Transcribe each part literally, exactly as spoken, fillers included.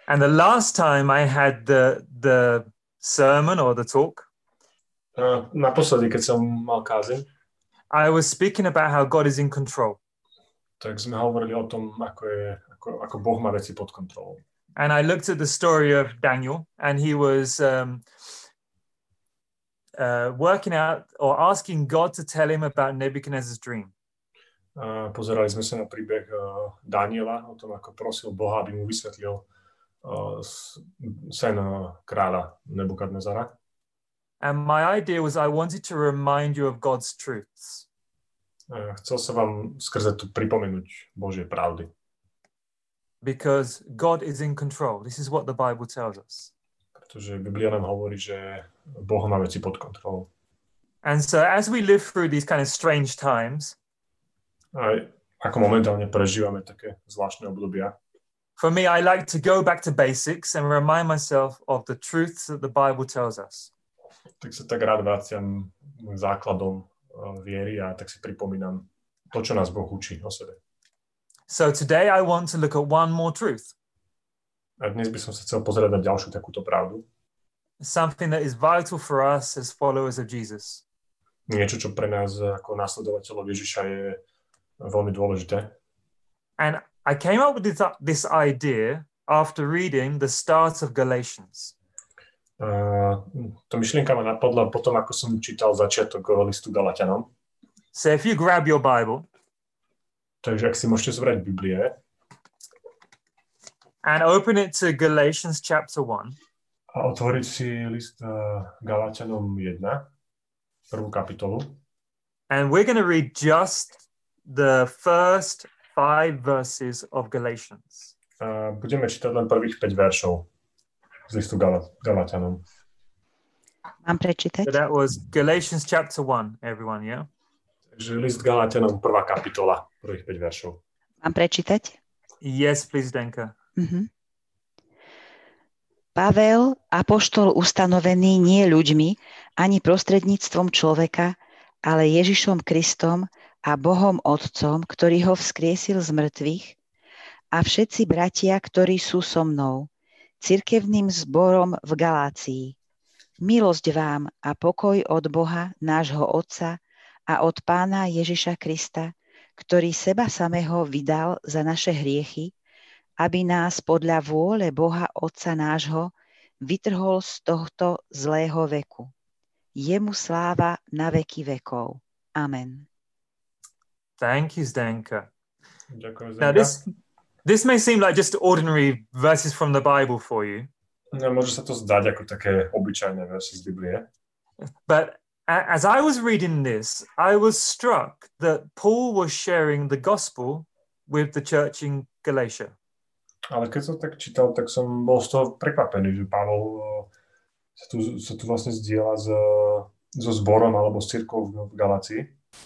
And the last time I had the the sermon or the talk, Uh, naposledy, keď som mal kázeň, I was speaking about how God is in control. tak sme hovorili o tom, ako, je, ako, ako Boh má veci pod kontrolou. And I looked at the story of Daniel, and he was um, uh, working out or asking God to tell him about Nebuchadnezzar's dream. Uh, pozerali sme sa na príbeh uh, Daniela, o tom, ako prosil Boha, aby mu vysvetlil uh, sen uh, kráľa Nebukadnezara. And my idea was I wanted to remind you of God's truths. Uh, chcel som vám skrze tu pripomenúť Božie pravdy. Because God is in control. This is what the Bible tells us. Pretože Biblia nám hovorí, že Boh má veci pod kontrolou. And so as we live through these kind of strange times, Aj ako momentálne prežívame také zvláštne obdobia, for me, I like to go back to basics and remind myself of the truths that the Bible tells us. tak sa tak rád vraciam k základom uh, viery a tak si pripomínam to, čo nás Boh učí o sebe. So today I want to look at one more truth. A dnes by som sa chcel pozrieť na ďalšiu takúto pravdu. Something that is vital for us as followers of Jesus. Niečo, čo pre nás ako následovateľov Ježiša je veľmi dôležité. And I came up with this, this idea after reading the start of Galatians. Uh, to myšlienka ma napadla potom, ako som čítal začiatok listu Galatianom. So if you grab your Bible, takže ak si môžete zobrať Biblie and open it to Galatians chapter one, a otvoriť si list uh, Galatianom jeden, prvú kapitolu. And we're going to read just the first five verses of Galatians. Uh, budeme čítať len prvých päť veršov z listu Gal- Galatianom. Mám prečítať? So that was Galatians chapter one, everyone, yeah? Takže list Galatianom, prvá kapitola, prvých päť veršov. Mám prečítať? Yes, please, Denka. Mhm. Pavel, apoštol ustanovený nie ľuďmi, ani prostredníctvom človeka, ale Ježišom Kristom a Bohom Otcom, ktorý ho vzkriesil z mŕtvych, a všetci bratia, ktorí sú so mnou, cirkevným zborom v Galácii. Milosť vám a pokoj od Boha, nášho Otca, a od Pána Ježiša Krista, ktorý seba samého vydal za naše hriechy, aby nás podľa vôle Boha Otca nášho vytrhol z tohto zlého veku. Jemu sláva na veky vekov. Amen. Thank you, Zdenka. Ďakujem, Now, Zdenka. this, this may seem like just ordinary verses from the Bible for you. No, môže sa to zdať ako také obyčajné verše z Biblie. But a- as I was reading this, I was struck that Paul was sharing the gospel with the church in Galatia. Ale keď som tak čítal, tak som bol z toho prekvapený, že Pavol uh, sa tu, sa tu vlastne zdieľa s, so zborom alebo s cirkvou v, v Galácii.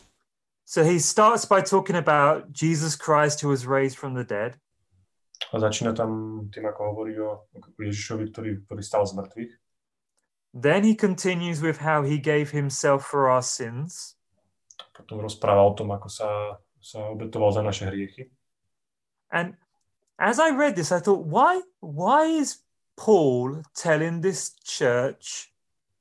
So he starts by talking about Jesus Christ who was raised from the dead. A začína tam tým, ako hovorí o, o Ježišovi, ktorý, ktorý stal z mŕtvych. Then he continues with how he gave himself for our sins. Potom rozpráva o tom, ako sa, sa obetoval za naše hriechy. And as I read this, I thought, why, why is Paul telling this church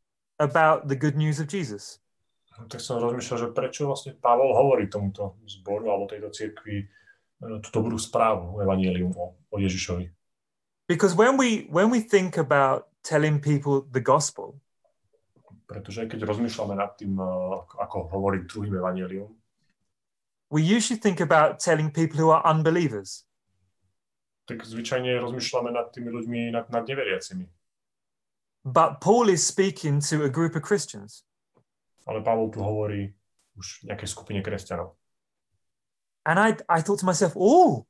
about the good news of Jesus? No, tak som rozmýšľal, že prečo vlastne Pavol hovorí tomuto zboru alebo tejto cirkvi tú dobrú správu, evanjelium o, o Ježišovi. Because when we when we think about telling people the gospel, Pretože keď rozmýšľame nad tým, ako hovoriť druhým evanjelium, we usually think about telling people who are unbelievers. tak zvyčajne rozmýšľame nad tými ľuďmi, nad, nad neveriacimi. But Paul is speaking to a group of Christians. Ale Pavol tu hovorí už nejakej skupine kresťanov. And I, I thought to myself, oh,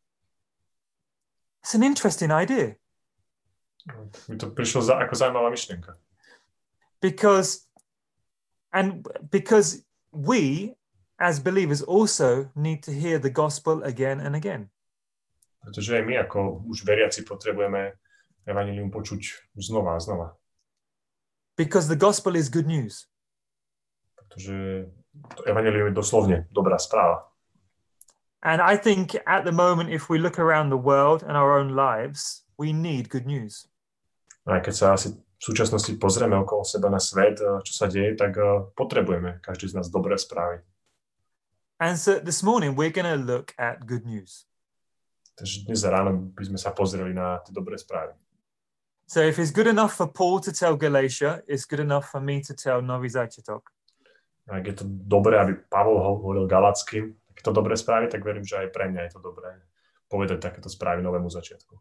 it's an interesting idea. No, tak mi to prišlo za, ako zaujímavá myšlienka. Because, and because we, as believers, also need to hear the gospel again and again. Pretože aj my, ako už veriaci, potrebujeme evanjelium počuť znova a znova. Because the gospel is good news. Pretože to evanjelium je doslovne dobrá správa. And I think at the moment, if we look around the world and our own lives, we need good news. A keď sa asi v súčasnosti pozrieme okolo seba na svet, čo sa deje, tak potrebujeme každý z nás dobré správy. And so this morning we're going to look at good news. Takže dnes ráno by sme sa pozreli na tie dobré správy. So if it's good enough for Paul to tell Galatia, it's good enough for me to tell Nový Začiatok. Ak je to dobré, aby Pavol hovoril Galackým takéto dobré správy, tak verím, že aj pre mňa je to dobré povedať takéto správy Novému Začiatku.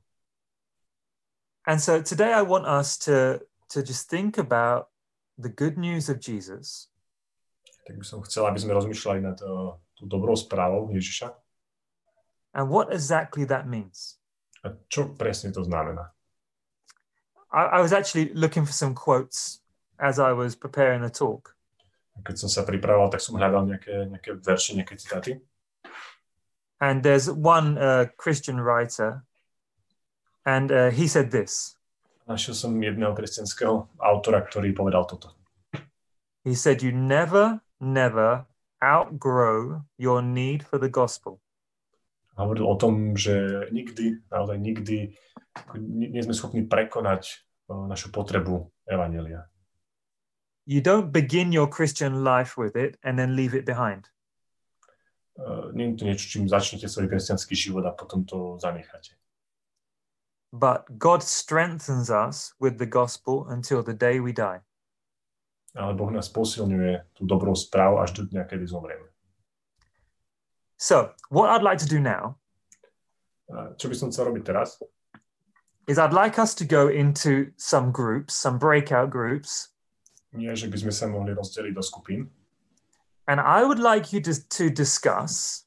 And so today I want us to, to just think about the good news of Jesus. Tak by som chcel, aby sme rozmýšľali nad uh, tú dobrou správou Ježiša. And what exactly that means. A čo presne to znamená? I, I was actually looking for some quotes as I was preparing the talk. Keď som sa pripravoval, tak som hľadal nejaké, nejaké verše, nejaké citáty. And there's one uh, Christian writer, and uh, he said this. Našiel som jedného kresťanského autora, ktorý povedal toto. He said, you never, never outgrow your need for the gospel. Hovoril o tom, že nikdy, naozaj nikdy nie sme schopní prekonať uh, našu potrebu evanjelia. You don't begin your Christian life with it and then leave it behind. Uh, nie je to niečo, čím začnete svoj kresťanský život a potom to zanecháte. But God strengthens us with the gospel until the day we die. Ale Boh nás posilňuje tú dobrou správu až do dňa, kedy zomrieme. So, what I'd like to do now Uh, čo by som chcel robiť teraz? is I'd like us to go into some groups, some breakout groups. Nie, že by sme sa mohli rozdeliť do skupín. And I would like you to, to discuss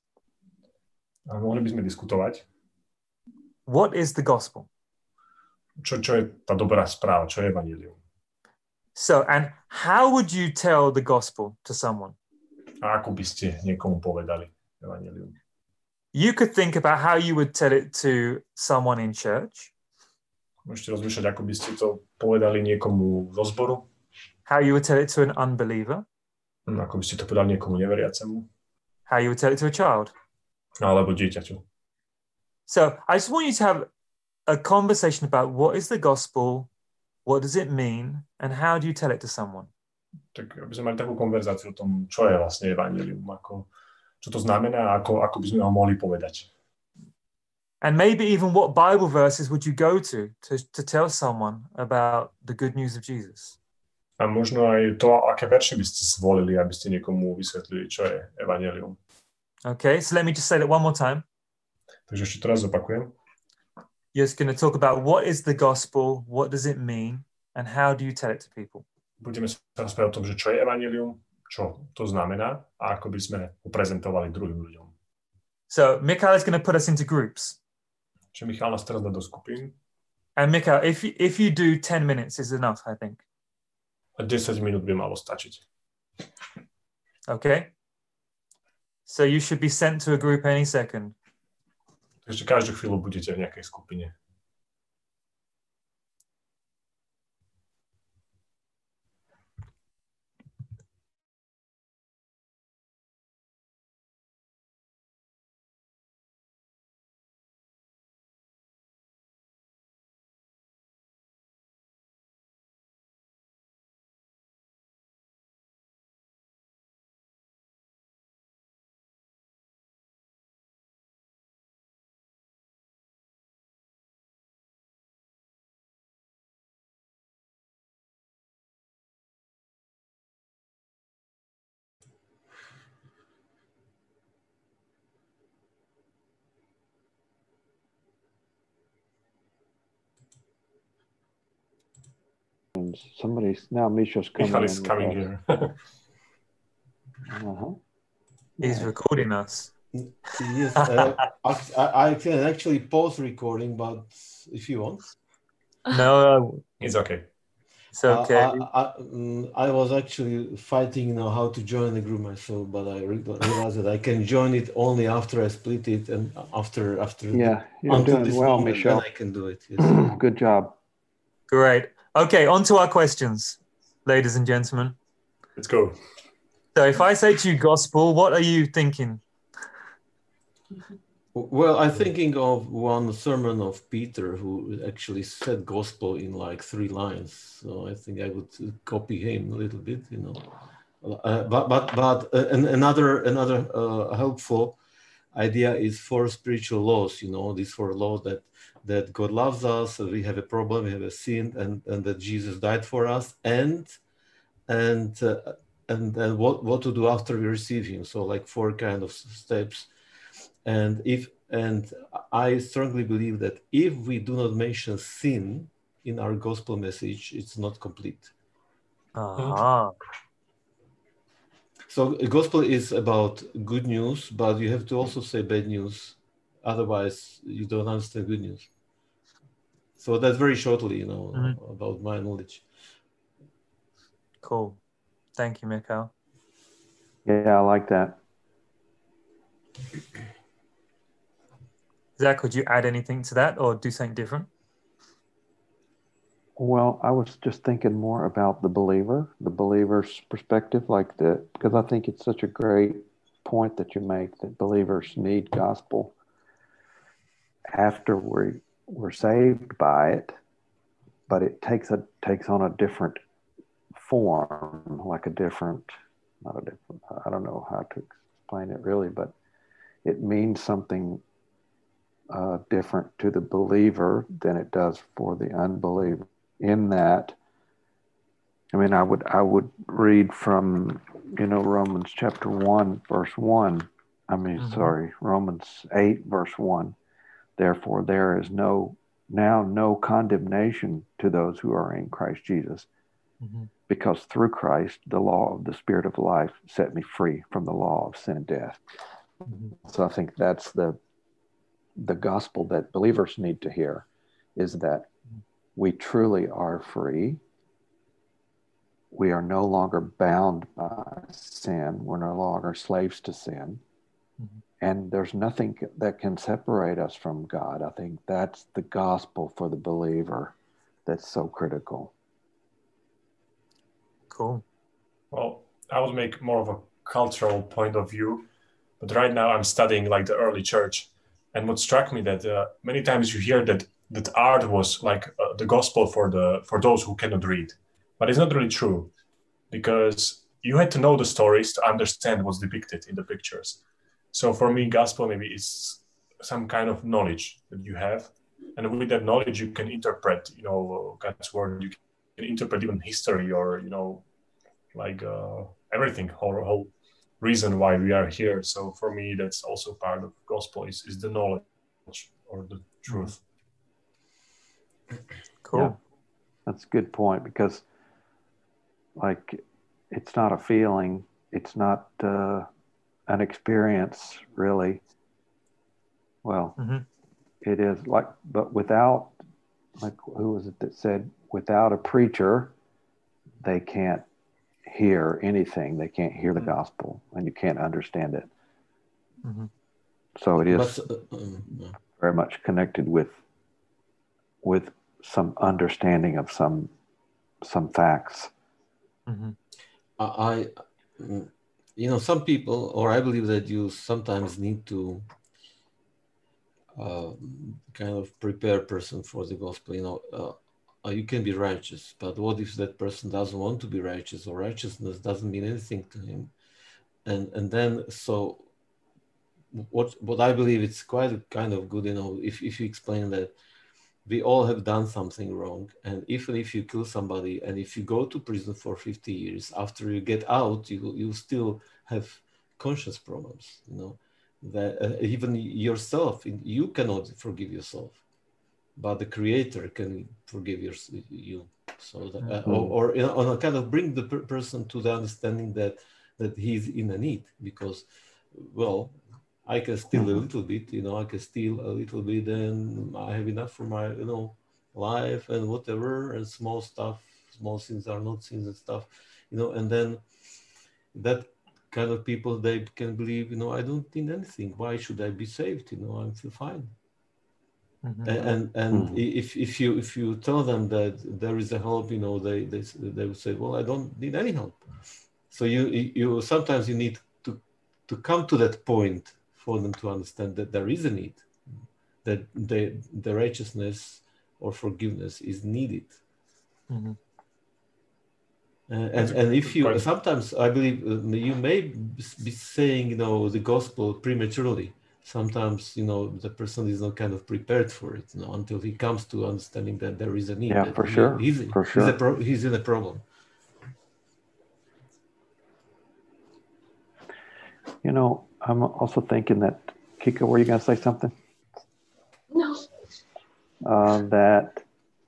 A mohli by sme diskutovať, what is the gospel. čo, čo je tá dobrá správa, čo je evanjelium. So, and how would you tell the gospel to someone? A ako by ste niekomu povedali evanjelium? You could think about how you would tell it to someone in church, Môžete rozmýšľať, ako by ste to povedali niekomu zo zboru, how you would tell it to an unbeliever, ako by ste to povedali niekomu neveriacemu, how you would tell it to a child. alebo dieťaťu. So I just want you to have a conversation about what is the gospel, what does it mean, and how do you tell it to someone? Tak aby sme mali takú konverzáciu o tom, čo je vlastne evanjelium, ako, čo to znamená a ako, ako by sme ho mohli povedať. And maybe even what Bible verses would you go to, to to tell someone about the good news of Jesus? A možno aj to, aké verše by ste zvolili, aby ste niekomu vysvetlili, čo je evanjelium. Okay, so let me just say that one more time. Takže ešte teraz opakujem. You're just going to talk about what is the gospel, what does it mean, and how do you tell it to people? Budeme sa rozprávať o tom, že čo je evanjelium, čo to znamená a ako by sme ho prezentovali druhým ľuďom. So Mikhail is going to put us into groups. Čiže Michal nás teraz dá do skupín. And Mikhail, if you, if you do ten minutes is enough, I think. A desať minút by malo stačiť. Okay? So you should be sent to a group any second. Takže každú chvíľu budete v nejakej skupine. Somebody's now Misha's coming. Michal is in coming with us. here. Uh-huh. He's recording us. Yes, uh, I, I can actually pause recording, but if you want. No, It's okay. it's okay. Uh, I, I, mm, I was actually fighting you know, how to join the group myself, but I re- realized that I can join it only after I split it and after after. Yeah, you're until doing this well, moment, Michelle. then I can do it. Yes. Good job. Great. Okay, on to our questions, ladies and gentlemen. Let's go. So if I say to you gospel, what are you thinking? Well, I'm thinking of one sermon of Peter who actually said gospel in like three lines. So I think I would copy him a little bit, you know. Uh, but but but uh, and another another uh, helpful idea is four spiritual laws. You know, these four laws that that God loves us, we have a problem, we have a sin, and and that Jesus died for us, and and uh, and and what what to do after we receive Him. So like four kind of steps. And if and I strongly believe that if we do not mention sin in our gospel message, it's not complete. Uh-huh. So gospel is about good news, but you have to also say bad news. Otherwise, you don't understand good news. So that's very shortly, you know, Mhm. about my knowledge. Cool. Thank you, Mikhail. Yeah, I like that. Zach, could you add anything to that or do something different? Well, I was just thinking more about the believer, the believer's perspective, like the, because I think it's such a great point that you make that believers need gospel after we we're saved by it, but it takes a takes on a different form, like a different, not a different, I don't know how to explain it really, but it means something uh, different to the believer than it does for the unbeliever. In that, I mean, I would I would read from, you know, Romans chapter one, verse one. I mean, Mhm. sorry, Romans eight, verse one. Therefore, there is no now no condemnation to those who are in Christ Jesus, Mhm. because through Christ, the law of the Spirit of life set me free from the law of sin and death. Mhm. So I think that's the the gospel that believers need to hear, is that we truly are free. We are no longer bound by sin. We're no longer slaves to sin. Mhm. And there's nothing that can separate us from God. I think that's the gospel for the believer that's so critical. Cool. Well, I would make more of a cultural point of view, but right now I'm studying like the early church, and what struck me that uh, many times you hear that that art was like uh, the gospel for the for those who cannot read, but it's not really true, because you had to know the stories to understand what's depicted in the pictures. So for me, gospel maybe is some kind of knowledge that you have, and with that knowledge you can interpret, you know, God's word. You can interpret even history, or you know, like uh, everything, whole whole reason why we are here. So for me, that's also part of gospel is, is the knowledge or the truth. Cool. Yeah. That's a good point, because like it's not a feeling, it's not uh, an experience really. Well, Mhm. it is like, but without, like, who was it that said, without a preacher, they can't hear anything. They can't hear the gospel, and you can't understand it. Mhm. So it is But uh, um, yeah. very much connected with with some understanding of some some facts. Mhm. I, I, you know, some people, or I believe that you sometimes need to uh, kind of prepare a person for the gospel. You know, uh, uh, you can be righteous, but what if that person doesn't want to be righteous, or righteousness doesn't mean anything to him? And and then so what what I believe it's quite kind of good, you know, if if you explain that we all have done something wrong, and even if you kill somebody, and if you go to prison for fifty years, after you get out, you you still have conscience problems, you know, that uh, even yourself, you cannot forgive yourself, but the Creator can forgive your, you. So that, uh, Mm-hmm. or, or you know, on a kind of bring the per- person to the understanding that that he's in a need, because, well, I can steal Mm-hmm. a little bit, you know, I can steal a little bit, and I have enough for my, you know, life and whatever, and small stuff, small sins are not sins and stuff, you know, and then that kind of people, they can believe, you know, I don't need anything. Why should I be saved? You know, I feel fine. Mhm. And and Mhm. if if you if you tell them that there is a help, you know, they they they will say, well, I don't need any help. So you you sometimes you need to to come to that point for them to understand that there is a need, that the, the righteousness or forgiveness is needed. Mm-hmm. Uh, and, and if you, sometimes I believe uh, you may be saying, you know, the gospel prematurely. Sometimes, you know, the person is not kind of prepared for it, you know, until he comes to understanding that there is a need. Yeah, that for he, sure. He's, For he's, sure. a pro- he's in a problem. You know, I'm also thinking that, Kika, were you going to say something? No. Uh, that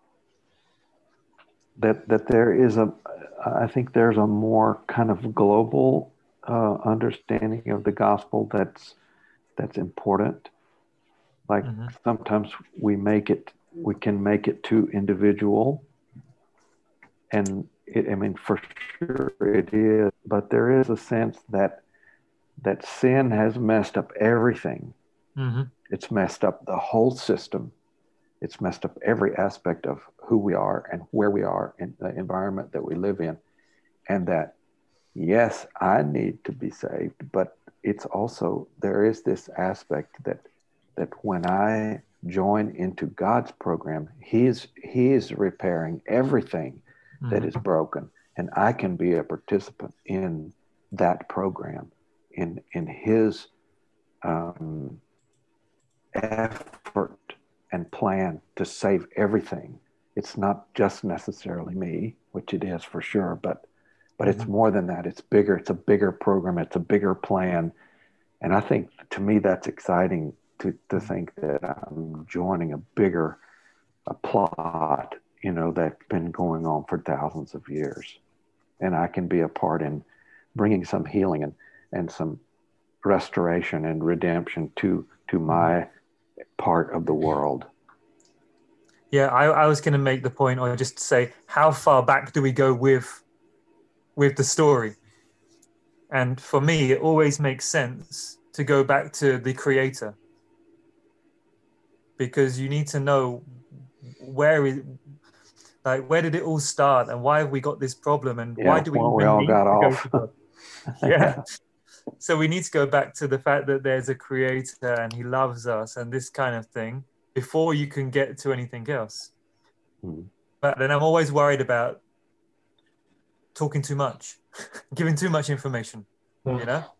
that that there is a, I think there's a more kind of global uh, understanding of the gospel that's that's important. Like Mm-hmm. sometimes we make it, we can make it too individual, and it, I mean, for sure it is, but there is a sense that that sin has messed up everything. Mm-hmm. It's messed up the whole system. It's messed up every aspect of who we are and where we are in the environment that we live in. And that, yes, I need to be saved, but it's also, there is this aspect that that when I join into God's program, He's He is repairing everything mm-hmm. that is broken. And I can be a participant in that program, in in His um, effort and plan to save everything. It's not just necessarily me, which it is for sure, but but mm-hmm. it's more than that. It's bigger. It's a bigger program. It's a bigger plan. And I think, to me, that's exciting to, to think that I'm joining a bigger a plot, you know, that's been going on for thousands of years. And I can be a part in bringing some healing and, and some restoration and redemption to to my part of the world. Yeah, I, I was going to make the point, or just say, how far back do we go with with the story? And for me, it always makes sense to go back to the Creator, because you need to know where is, like, where did it all start, and why have we got this problem, and yeah, why do we well, even we all need got to off. go to God? Yeah. So we need to go back to the fact that there's a Creator and He loves us and this kind of thing before you can get to anything else. Hmm. But then I'm always worried about talking too much, giving too much information, hmm. you know?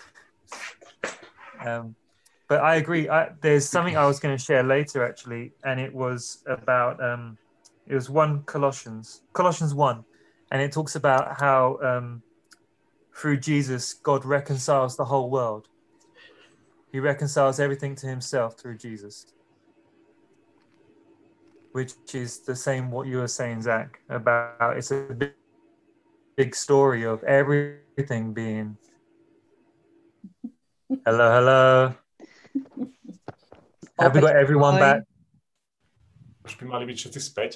Um, but I agree. I, there's something I was going to share later, actually, and it was about, um, it was one Colossians, Colossians one, and it talks about how um, through Jesus, God reconciles the whole world. He reconciles everything to Himself through Jesus, which is the same what you were saying, Zach, about it's a big, big story of everything being. Hello, hello. Have we got everyone back? Už by mali byť všetci späť.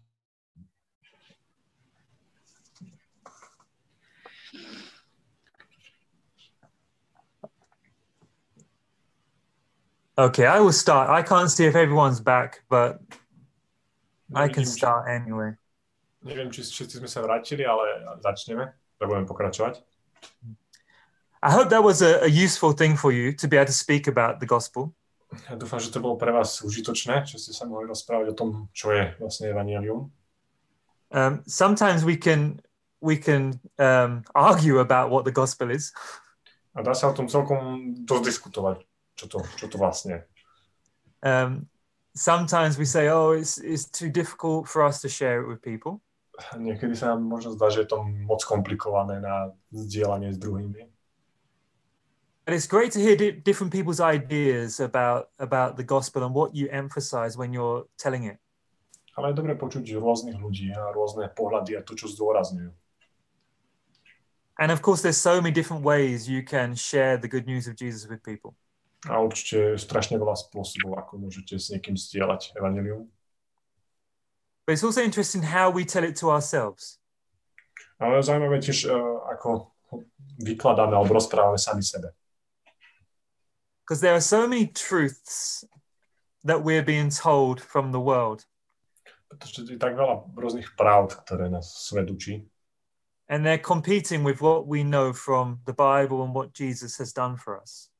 Okay, I will start. I can't see if everyone's back, but I can start anyway. Neviem, či všetci sme sa vrátili, ale začneme. Budeme pokračovať. I hope that was a, a useful thing for you to be able to speak about the gospel. Ja dúfam, že to bolo pre vás užitočné, že ste sa mohli rozprávať o tom, čo je vlastne evanjelium. Um, sometimes we can we can um, argue about what the gospel is. A dá sa o tom celkom dosť diskutovať, čo to, čo to vlastne je. Um, sometimes we say, oh, it's, it's too difficult for us to share it with people. Niekedy sa nám možno zdá, že je to moc komplikované na zdieľanie s druhými. But it's great to hear di- different people's ideas about, about the gospel and what you emphasize when you're telling it. Ale je dobre počuť rôznych ľudí a rôzne pohľady a to, čo zdôrazňujú. And of course, there's so many different ways you can share the good news of Jesus with people. A určite strašne veľa spôsobov, ako môžete s niekým zdieľať evanjelium. But it's also interesting how we tell it to ourselves. Ale zaujímavé tiež, ako vykladáme alebo rozprávame sami sebe. Because there are so many truths that we're being told from the world. Pretože je tak veľa rôznych pravd, ktoré nás svet učí. And they're competing with what we know from the Bible and what Jesus has done for us.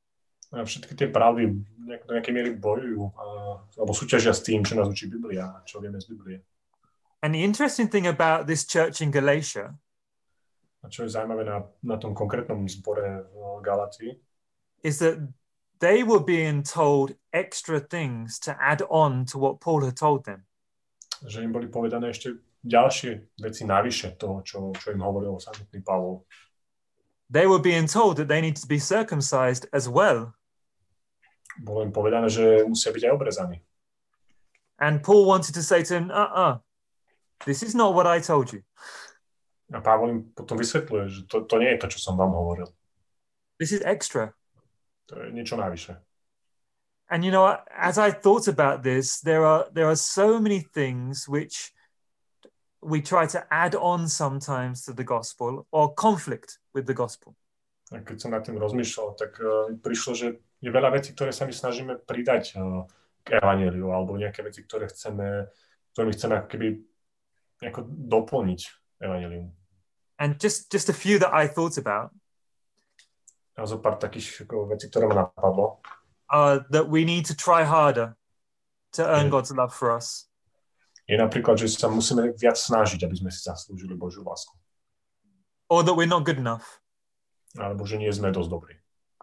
A všetky tie pravdy nejak, do nejakej miery bojujú a, alebo súťažia s tým, čo nás učí Biblia, čo vieme z Biblie. And the interesting thing about this church in Galatia A čo je zaujímavé na, na tom konkrétnom zbore v Galatii, is that they were being told extra things to add on to what Paul had told them. že im boli povedané ešte ďalšie veci navyše toho, čo, čo im hovoril samotný Pavol. They were being told that they need to be circumcised as well. Bolo im povedané, že musia byť aj obrezaní. And Paul wanted to say to him, uh-uh, this is not what I told you. A Pavol im potom vysvetľuje, že to, to nie je to, čo som vám hovoril. This is extra. To je niečo navyše. And you know, as I thought about this, there are there are so many things which we try to add on sometimes to the gospel or conflict with the gospel. A keď som nad tým rozmýšľal, tak uh, prišlo, že je veľa vecí, ktoré sa my snažíme pridať uh, k evanjeliu, alebo nejaké veci, ktoré chceme, ktorými chceme ako keby nejako doplniť evanjelium. And just just a few that I thought about. A zo pár takých ako, vecí, ktoré ma napadlo. Uh, that we need to try harder to earn God's love for us. Je napríklad, že sa musíme viac snažiť, aby sme si zaslúžili Božiu lásku. Or that we're not good enough. Alebo že nie sme dosť dobrí.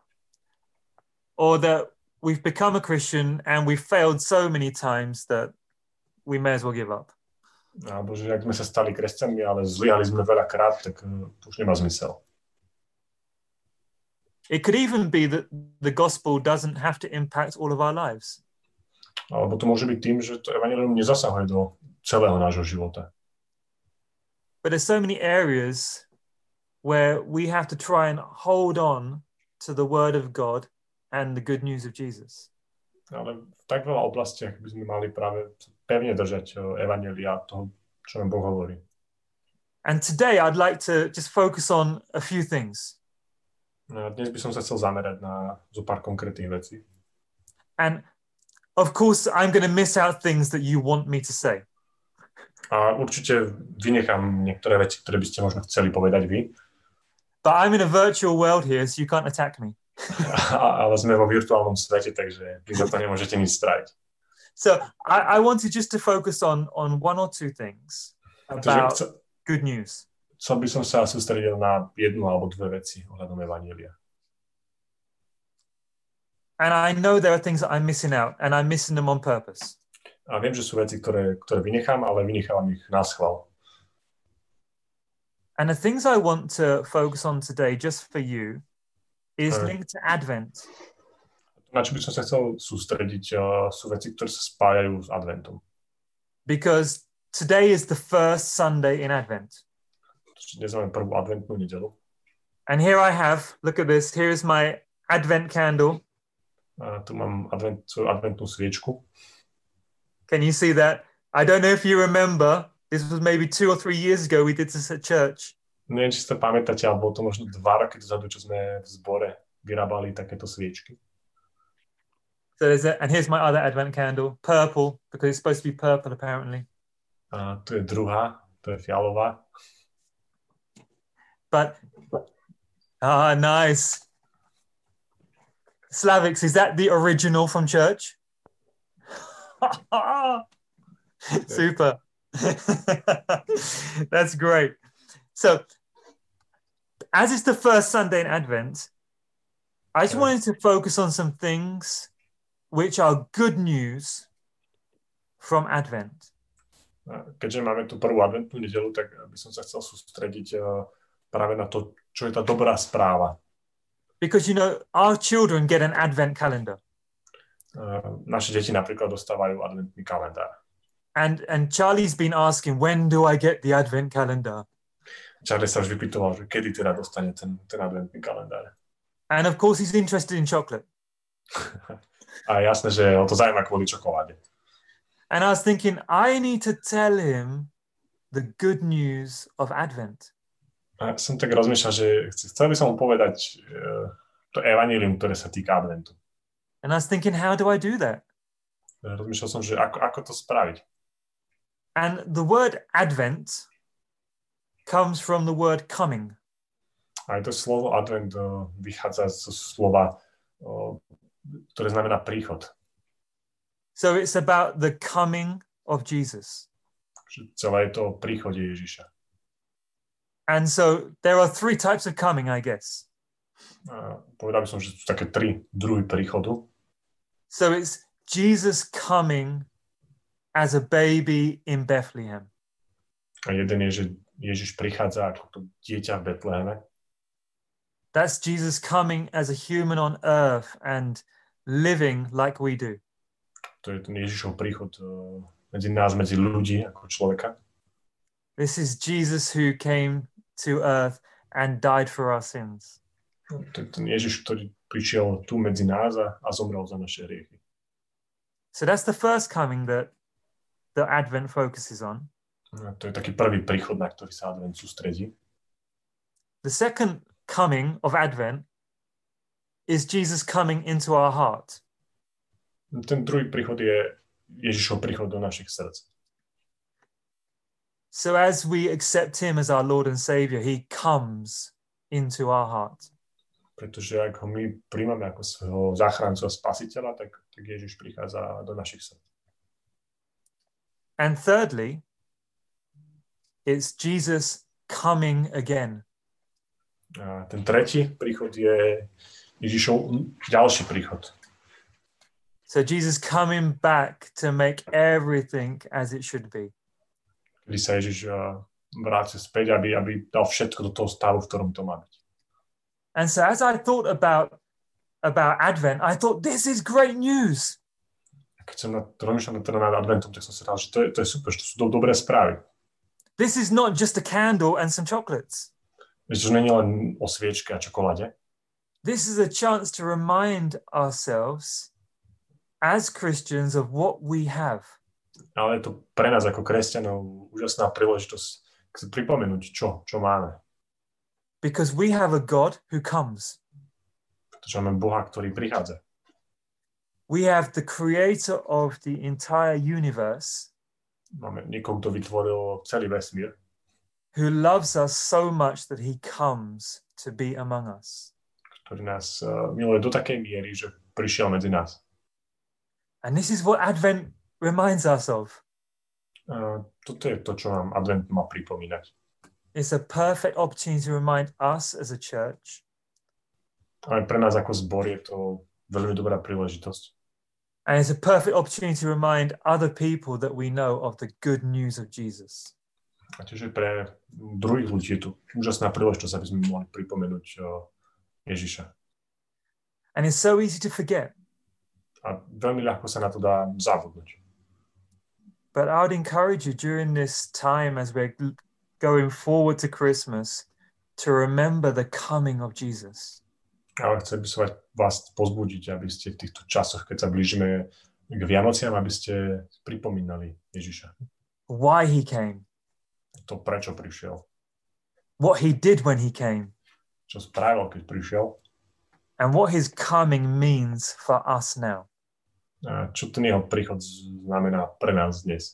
Or that we've become a Christian and we've failed so many times that we may as well give up. Alebo že ak sme sa stali kresťanmi, ale zlyhali sme veľakrát, tak uh, to už nemá zmysel. It could even be that the gospel doesn't have to impact all of our lives. Alebo to môže byť tým, že to evanjelium nezasahuje do celého nášho života. But there's so many areas where we have to try and hold on to the word of God and the good news of Jesus. Ale v tak veľa oblastiach by sme mali práve pevne držať evanjelia toho, čo nám Boh hovorí. And today I'd like to just focus on a few things. No, dnes by som sa chcel zamerať na zo pár konkrétnych vecí. And of course, I'm going to miss out things that you want me to say. A určite vynechám niektoré veci, ktoré by ste možno chceli povedať vy. But I'm in a virtual world here, so you can't attack me. Ale sme vo virtuálnom svete, takže vy za to nemôžete nič stráť. So I, I wanted just to focus on, on one or two things about chcel, good news. Chcel by som sa sústredil na jednu alebo dve veci ohľadom evanjelia. And I know there are things that I'm missing out, and I'm missing them on purpose. A viem, že sú veci, ktoré, ktoré vynechám, ale vynechávam ich na schvál. And the things I want to focus on today, just for you, is Uh. linked to Advent. Na čo by som sa chcel sústrediť, uh, sú veci, ktoré sa spájajú s adventom. Because today is the first Sunday in Advent. Dnes máme prvú adventnú nedelu. And here I have, look at this, here is my Advent candle. A tu mám advent, adventnú sviečku. Can you see that? I don't know if you remember, this was maybe two or three years ago we did this at church. Neviem, či si to pamätáte, ale bolo to možno dva roky dozadu, čo sme v zbore vyrábali takéto sviečky. So there's a, and here's my other Advent candle, purple, because it's supposed to be purple apparently. A tu je druhá, to je fialová. But, ah, nice. Slavics, is that the original from church? Super. That's great. So, as it's the first Sunday in Advent, I just Yeah. wanted to focus on some things which are good news from Advent. A keďže máme tú prvú adventnú nedelu, tak by som sa chcel sústrediť uh, práve na to, čo je tá dobrá správa. Because, you know, our children get an Advent calendar. Uh, naše deti napríklad dostávajú adventný kalendár. And and Charlie's been asking, when do I get the Advent calendar? Charlie sa už vypytoval, že kedy teda dostane ten, ten adventný kalendár. And of course he's interested in chocolate. A jasné, že ho to zaujíma kvôli čokoláde. And I was thinking, I need to tell him the good news of Advent. A som tak rozmýšľal, že chcel by som mu povedať uh, to evanjelium, ktoré sa týka adventu. And I was thinking, how do I do that? Rozmýšľal som, že ako, ako to spraviť. And the word Advent comes from the word coming. Aj to slovo advent uh, vychádza zo slova o, ktoré znamená príchod. So it's about the coming of Jesus. Že celé je to o príchode Ježiša. And so there are three types of coming, I guess. A povedal by som, že sú také tri druhy príchodu. So it's Jesus coming as a baby in Bethlehem. A jeden je, že Ježiš prichádza ako to dieťa v Betleheme. That's Jesus coming as a human on earth and living like we do. To je ten Ježišov príchod uh, medzi nás, medzi ľudí ako človeka. This is Jesus who came to earth and died for our sins. To je ten Ježiš, ktorý prišiel tu medzi nás a, a zomrel za naše hriechy. So that's the first coming that the Advent focuses on. A to je taký prvý príchod, na ktorý sa Advent sústredí. The second coming of Advent is Jesus coming into our heart. Ten druhý príchod je Ježišov príchod do našich srdc. So as we accept him as our Lord and Savior, he comes into our heart. Pretože ak ho my príjmame ako svojho záchrancu a spasiteľa, tak, tak Ježiš prichádza do našich srdc. And thirdly, it's Jesus coming again. A ten tretí príchod je Ježišov ďalší príchod. So Jesus coming back to make everything as it should be. Kedy sa Ježiš vráti späť, aby, aby dal všetko do toho stavu, v ktorom to má byť. And so as I thought about, about Advent, I thought, this is great news. Keď som rozmýšľal teda nad Adventom, tak som si povedal, že to je, to je super, že to sú do, dobré správy. This is not just a candle and some chocolates. Že to nie je len o sviečke a čokoláde. This is a chance to remind ourselves as Christians of what we have. Ale je to pre nás ako kresťanov úžasná príležitosť si pripomenúť, čo, čo máme. Because we have a God who comes. Pretože máme Boha, ktorý prichádza. We have the creator of the entire universe. Máme niekoho, kto vytvoril celý vesmír. Who loves us so much that he comes to be among us. Ktorý nás uh, miluje do takej miery, že prišiel medzi nás. And this is what Advent reminds us of. Uh, toto je to, čo nám Advent má pripomínať. It's a perfect opportunity to remind us as a church. Ale pre nás ako zbor je to veľmi dobrá príležitosť. And it's a perfect opportunity to remind other people that we know of the good news of Jesus. A tiež pre druhých ľudí je tu úžasná príležitosť, aby sme mohli pripomenúť uh, Ježiša. And it's so easy to forget. A veľmi ľahko sa na to dá zabudnúť. But I would encourage you during this time as we're going forward to Christmas to remember the coming of Jesus. Ale chcem by som vás pozbudiť, aby ste v týchto časoch, keď sa blížime k Vianociam, aby ste pripomínali Ježiša. Why he came. To, prečo prišiel. What he did when he came. Čo spravil, keď prišiel. And what his coming means for us now. A čo ten jeho príchod znamená pre nás dnes.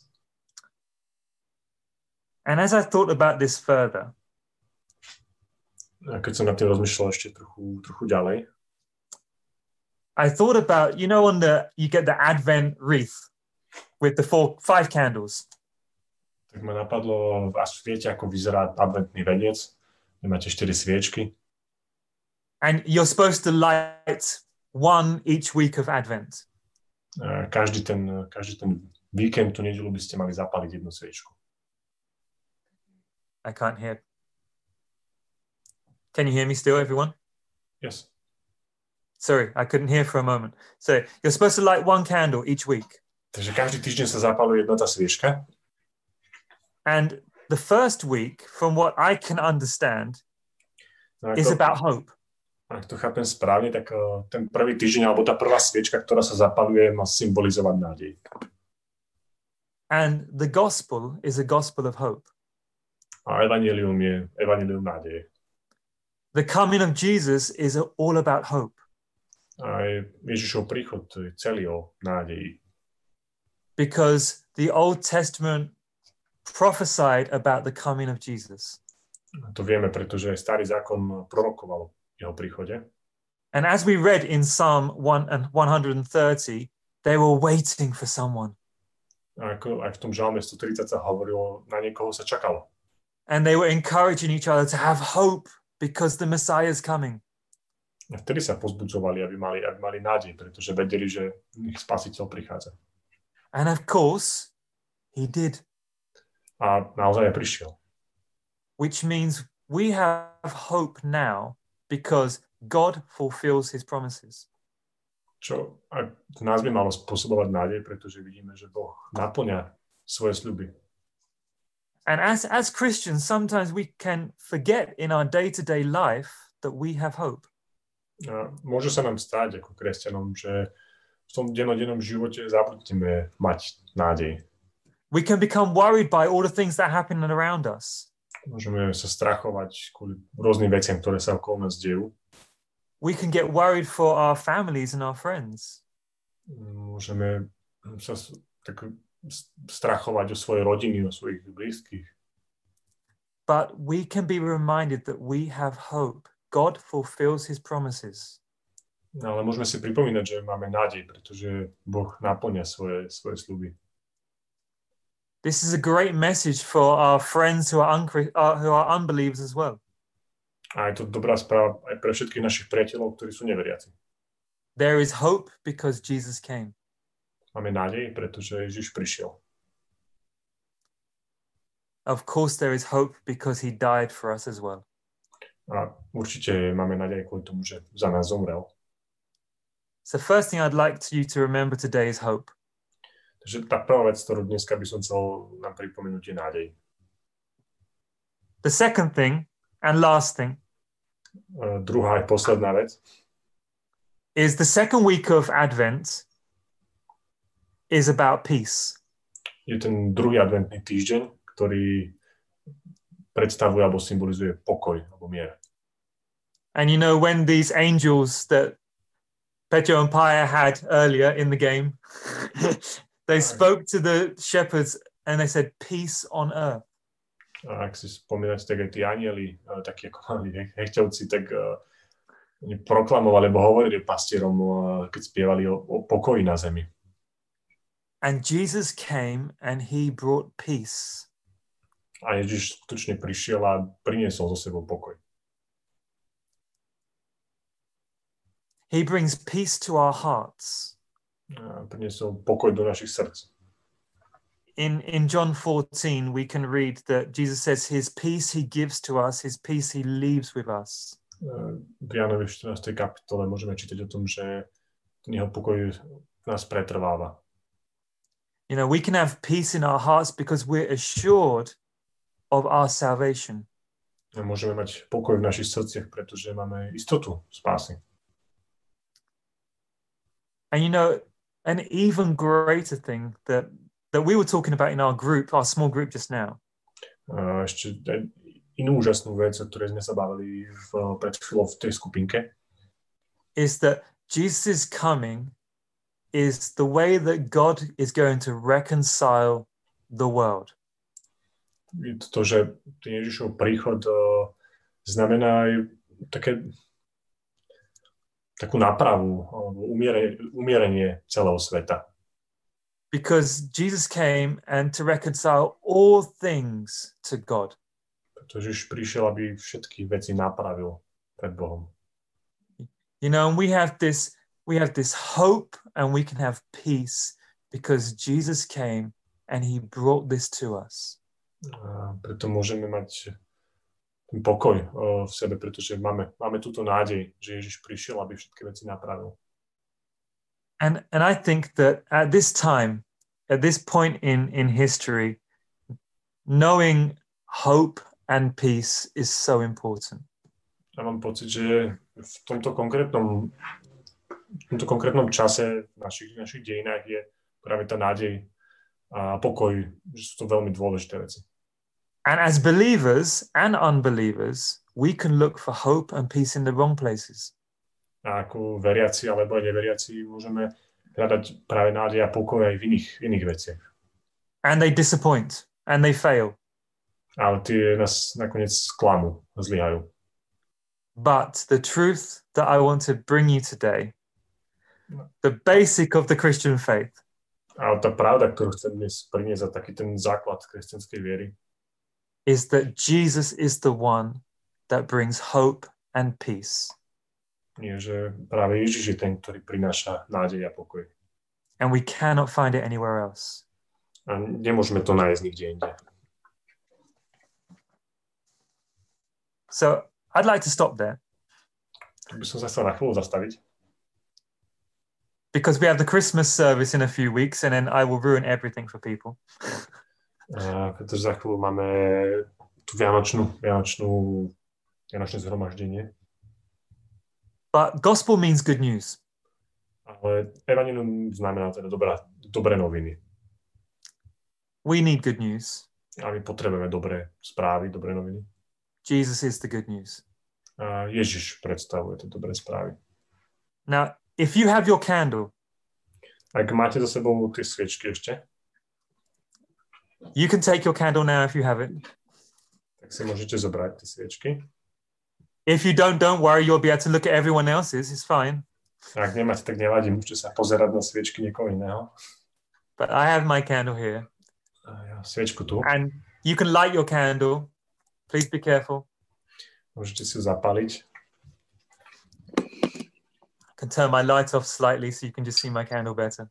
And as I thought about this further, a keď som nad tým rozmýšľal ešte trochu, trochu ďalej, I thought about, you know, on the, you get the Advent wreath with the four, five candles. Tak ma napadlo, až viete, ako vyzerá adventný veniec, kde máte štyri sviečky. And you're supposed to light one each week of Advent. A každý ten, každý ten víkend, tú nedeľu by ste mali zapáliť jednu sviečku. I can't hear. Can you hear me still, everyone? Yes. Sorry, I couldn't hear for a moment. So you're supposed to light one candle each week. Takže každý týždeň sa zapáluje jedna tá sviečka. And the first week, from what I can understand, no, is to, about hope. Ak to chápem správne, tak uh, ten prvý týždeň, alebo tá prvá sviečka, ktorá sa zapáluje, má symbolizovať nádej. And the gospel is a gospel of hope. A evanjelium je evanjelium nádeje. The coming of Jesus is all about hope. A Ježišov príchod je celý o nádeji. Because the Old Testament prophesied about the coming of Jesus. To vieme, pretože Starý zákon prorokoval jeho príchode. And as we read in Psalm one and one thirty, they were waiting for someone. A ako aj v tom žalme sto tridsať sa hovorilo, na niekoho sa čakalo. And they were encouraging each other to have hope because the Messiah is coming. A vtedy sa pozbudzovali, aby mali, aby mali nádej, pretože vedeli, že ich spasiteľ prichádza. And of course, he did. A naozaj aj prišiel. Which means we have hope now because God fulfills his promises. Čo aj nás by malo spôsobovať nádej, pretože vidíme, že Boh naplňa svoje sľuby. And as, as Christians, sometimes we can forget in our day-to-day life that we have hope. A môže sa nám stať ako kresťanom, že v tom dennodennom živote zabudneme mať nádej. We can become worried by all the things that happen around us. Môžeme sa strachovať kvôli rôznym veciam, ktoré sa okolo nás dejú. We can get worried for our families and our friends. Môžeme sa tak strachovať o svoje rodiny, o svojich blízkych. But we can be reminded that we have hope. God fulfills his promises. No, ale môžeme si pripomínať, že máme nádej, pretože Boh naplňa svoje, svoje sľuby. This is a great message for our friends who are, un- uh, who are unbelievers as well. A je to dobrá správa aj pre všetkých našich priateľov, ktorí sú neveriaci. There is hope because Jesus came. Máme nádej, pretože Ježiš prišiel. Of course there is hope because he died for us as well. A určite máme nádej kvôli tomu, že za nás zomrel. So first thing I'd like you to remember today is hope. Takže tá prvá vec, ktorú dneska by som chcel nám pripomenúť, je nádej. The second thing and last thing Uh, druhá aj posledná vec is the second week of Advent is about peace. Je ten druhý adventný týždeň, ktorý predstavuje alebo symbolizuje pokoj alebo mier. And you know, when these angels that Petro and Pia had earlier in the game, they spoke to the shepherds and they said, peace on earth. A ak si spomínate, tak aj tí anieli, takí ako mali hechťovci, tak uh, oni proklamovali, alebo hovorili pastierom, uh, keď spievali o, o pokoji na zemi. And Jesus came and he brought peace. A Ježiš skutočne prišiel a priniesol so sebou pokoj. He brings peace to our hearts. A priniesol pokoj do našich srdc. In, in John fourteen, we can read that Jesus says his peace he gives to us, his peace he leaves with us. V Jánovi štrnástej kapitole môžeme čítať o tom, že ten jeho pokoj nás pretrváva. You know, we can have peace in our hearts because we're assured of our salvation. A môžeme mať pokoj v našich srdciach, pretože máme istotu spásy. And you know, an even greater thing that that we were talking about in our group, our small group just now. A ešte inú úžasnú vec, o ktorej sme sa bavili v, pred chvíľou v tej skupinke, is that Jesus' coming is the way that God is going to reconcile the world. Je to, že Ježišov príchod uh, znamená aj také, takú nápravu, umierenie, umierenie celého sveta. Because Jesus came and to reconcile all things to God. Pretože Ježiš prišiel, aby všetky veci napravil pred Bohom. You know, and we have this we have this hope and we can have peace because Jesus came and he brought this to us. A preto môžeme mať ten pokoj uh, v sebe, pretože máme, máme túto nádej, že Ježiš prišiel, aby všetky veci napravil. And and I think that at this time, at this point in, in history, knowing hope and peace is so important. Ja mám pocit, že v tomto konkrétnom, v tomto konkrétnom čase v našich, našich dejinách je práve tá nádej a pokoj, že sú to veľmi dôležité veci. And as believers and unbelievers, we can look for hope and peace in the wrong places. A ako veriaci alebo aj neveriaci môžeme hľadať práve nádej a pokoj aj v iných, iných veciach. And they disappoint and they fail. Ale tie nás nakoniec sklamú, zlyhajú. But the truth that I want to bring you today, the basic of the Christian faith, A tá pravda, ktorú chcem dnes priniesť, a taký ten základ kresťanskej viery, is that Jesus is the one that brings hope and peace. je, že práve Ježiš je ten, ktorý prináša nádej a pokoj. And we cannot find it anywhere else. A nemôžeme to nájsť nikde inde. So I'd like to stop there Tak by som sa chcel na chvíľu zastaviť, because we have the Christmas service in a few weeks and then I will ruin everything for people. a pretože za chvíľu máme tú vianočnú, vianočnú, vianočné zhromaždenie. But gospel means good news. Ale evanjelium znamená teda dobrá, dobré noviny. We need good news. A my potrebujeme dobré správy, dobré noviny. Jesus is the good news. A Ježiš predstavuje tie dobré správy. Now, if you have your candle, Ak máte za sebou tie sviečky ešte, you can take your candle now if you have it. tak si môžete zobrať tie sviečky. If you don't, don't worry, you'll be able to look at everyone else's. It's fine. A ak nemáte, tak nevadí, môžete sa pozerať na sviečky niekoho iného. But I have my candle here. A ja sviečku tu. And you can light your candle. Please be careful. Môžete si ju zapaliť. I can turn my light off slightly so you can just see my candle better.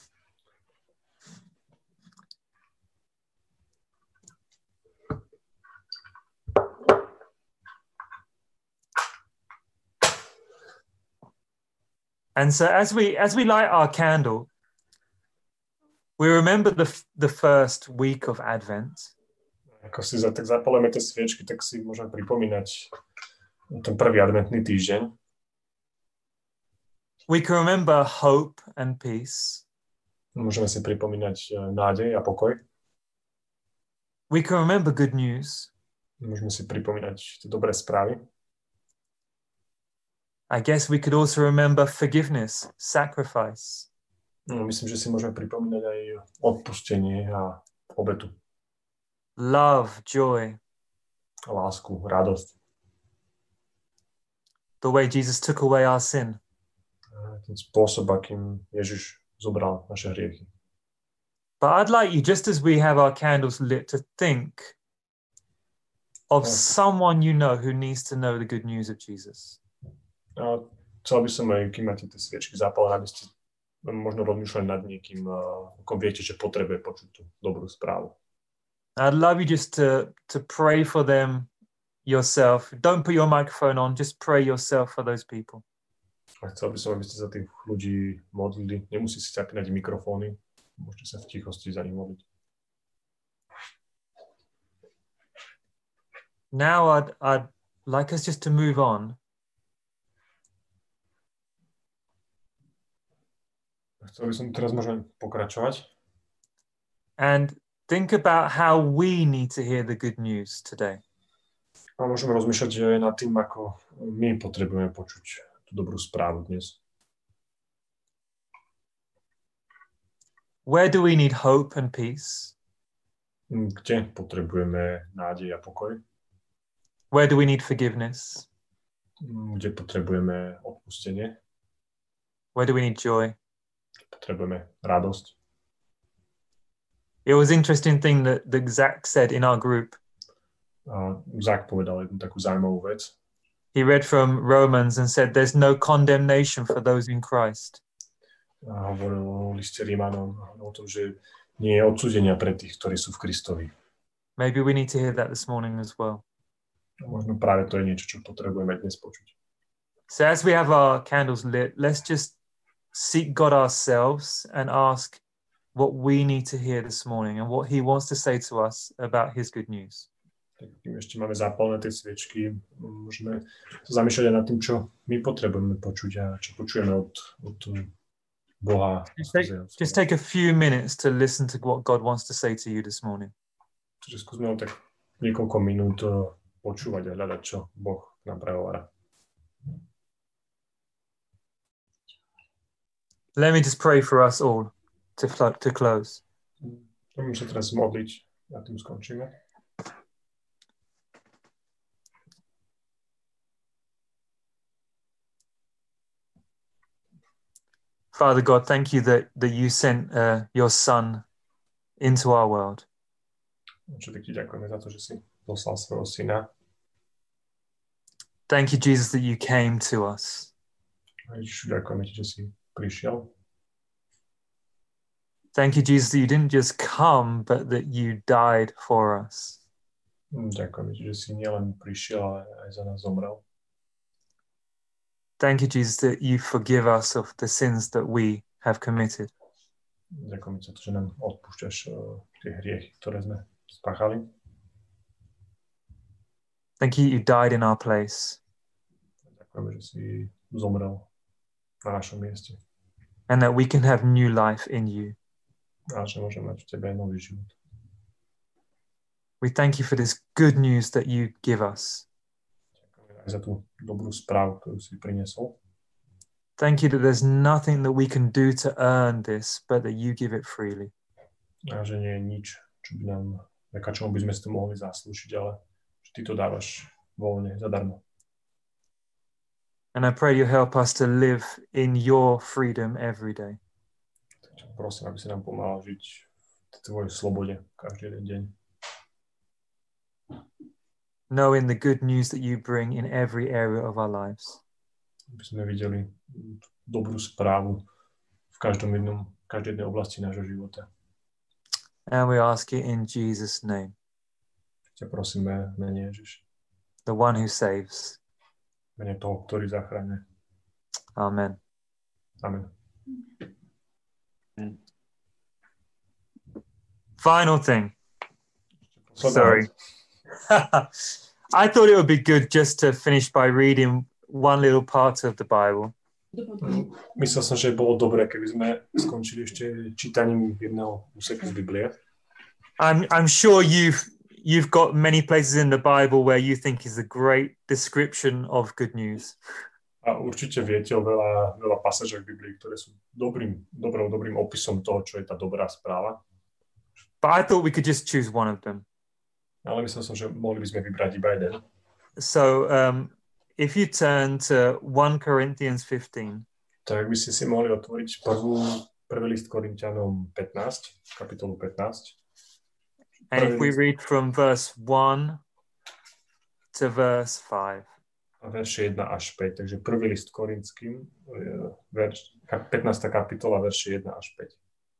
And so as we as we light our candle, we remember the the first week of Advent. Ako si za, tak zapalujeme tie sviečky, tak si môžeme pripomínať ten prvý adventný týždeň. We can remember hope and peace. Môžeme si pripomínať nádej a pokoj. We can remember good news. Môžeme si pripomínať tie dobré správy. I guess we could also remember forgiveness, sacrifice. No, myslím, že si môžeme pripomínať aj odpustenie a obetu. Love, joy. Lásku, radosť. The way Jesus took away our sin. A ten spôsob, akým Ježiš zobral naše hriechy. But I'd like you, just as we have our candles lit, to think of someone you know who needs to know the good news of Jesus. A chcel by som aj, kým máte tie sviečky zapálené, aby ste možno rozmýšľali nad niekým, ako viete, že potrebuje počuť tú dobrú správu. I'd love you just to, to pray for them yourself. Don't put your microphone on, just pray yourself for those people. A chcel by som, aby ste za tých ľudí modlili. Nemusí si zapínať mikrofóny. Môžete sa v tichosti za nich modliť. Now I'd, I'd like us just to move on. Chcel by som teraz môžeme pokračovať. And think about how we need to hear the good news today. A môžeme rozmýšľať že aj nad tým, ako my potrebujeme počuť tú dobrú správu dnes. Where do we need hope and peace? Kde potrebujeme nádej a pokoj? Where do we need forgiveness? Kde potrebujeme odpustenie? Where do we need joy? Potrebujeme radosť. It was interesting thing that, that Zach said in our group. A Zach povedal jednu takú zaujímavú vec. He read from Romans and said there's no condemnation for those in Christ. A hovoril o liste Rímanom, o tom, že nie je odsúdenia pre tých, ktorí sú v Kristovi. Maybe we need to hear that this morning as well. A možno práve to je niečo, čo potrebujeme dnes počuť. So as we have our candles lit, let's just seek God ourselves and ask what we need to hear this morning and what he wants to say to us about his good news. Tak kým ešte máme zápalné tie sviečky, môžeme sa zamýšľať aj nad tým, čo my potrebujeme počuť a čo počujeme od, od Boha. Just take, just take a few minutes to listen to what God wants to say to you this morning. Čiže skúsme ho tak niekoľko minút počúvať a hľadať, čo Boh nám prehovára. Let me just pray for us all to, to close. Môžeme sa teraz modliť a tým skončíme. Father God, thank you that, that you sent uh, your son into our world. Oče, tak ti ďakujeme za to, že si poslal svojho syna. Thank you, Jesus, that you came to us. A Ježišu, ďakujeme ti, že si prišiel. Thank you, Jesus, that you didn't just come, but that you died for us. Ďakujeme ti, že si nielen prišiel, ale aj za nás zomrel. Thank you, Jesus, that you forgive us of the sins that we have committed. Ďakujem ti za to, že nám odpúšťaš uh, tie hriechy, ktoré sme spáchali. Thank you, you died in our place. Ďakujeme, že si zomrel na našom mieste. And that we can have new life in you. A že môžeme mať v tebe nový život. We thank you for this good news that you give us. Ďakujeme aj za tú dobrú správu, ktorú si priniesol. Thank you that there's nothing that we can do to earn this, but that you give it freely. A že nie je nič, čo by nám, vďaka čomu by sme si to mohli zaslúžiť, ale že ty to dávaš voľne, zadarmo. And I pray you help us to live in your freedom every day. Takže prosím, aby si nám pomáhal žiť v tvojej slobode každý jeden deň. Knowing the good news that you bring in every area of our lives. Aby sme videli dobrú správu v každom jednom, v každej jednej oblasti nášho života. And we ask it in Jesus' name, Ťa prosíme, mene Ježiš, the one who saves. mene toho, ktorý zachráňuje. Amen. Amen. Final thing. Posledná Sorry. vec. I thought it would be good just to finish by reading one little part of the Bible. Myslel som, že bolo dobré, keby sme skončili ešte čítaním jedného úseku z Biblie. I'm I'm sure you've you've got many places in the Bible where you think is a great description of good news. A určite viete o veľa, veľa pasážach v Biblii, ktoré sú dobrým, dobrým, dobrým opisom toho, čo je tá dobrá správa. But I thought we could just choose one of them. Ale myslel som, že mohli by sme vybrať iba jeden. So um, if you turn to First Corinthians fifteen. Tak by ste si mohli otvoriť prvú, prvý list Korinťanom pätnásť, kapitolu pätnásť. And if we read from verse one to verse five. A verše jeden až päť. Takže prvý list Korinským, verš, pätnásta kapitola, verše jeden až päť.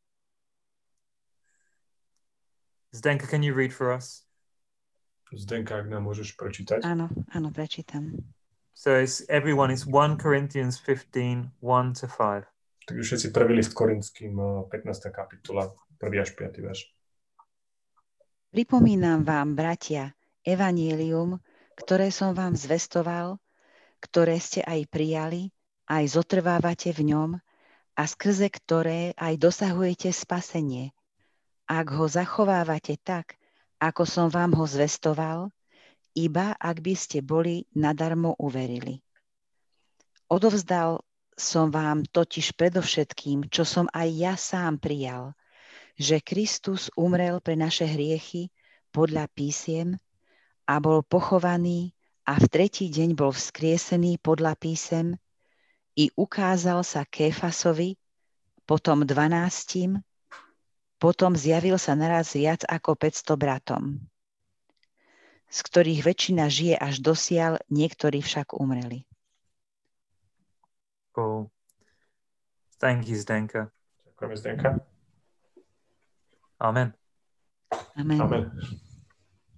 Zdenka, can you read for us? Zdenka, ak nám môžeš prečítať. Áno, áno, prečítam. So it's everyone, it's First Corinthians fifteen, one to five. Takže všetci prvý list Korinským, pätnásta kapitola, prvý až piaty verš. Pripomínam vám, bratia, evanjelium, ktoré som vám zvestoval, ktoré ste aj prijali, aj zotrvávate v ňom a skrze ktoré aj dosahujete spasenie. Ak ho zachovávate tak, ako som vám ho zvestoval, iba ak by ste boli nadarmo uverili. Odovzdal som vám totiž predovšetkým, čo som aj ja sám prijal, že Kristus umrel pre naše hriechy podľa písiem a bol pochovaný a v tretí deň bol vzkriesený podľa písem i ukázal sa Kéfasovi, potom dvanástim, potom zjavil sa naraz viac ako päťsto bratom, z ktorých väčšina žije až dosiaľ, niektorí však umreli. Cool. Thank you, Zdenka. Ďakujeme, Zdenka. Amen. Amen. Amen.